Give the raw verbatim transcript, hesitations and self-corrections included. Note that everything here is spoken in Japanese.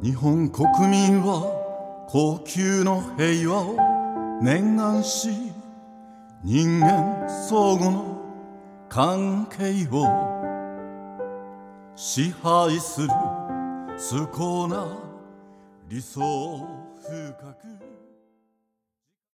日本国民は恒久の平和を念願し、人間相互の関係を支配する崇高な理想を深く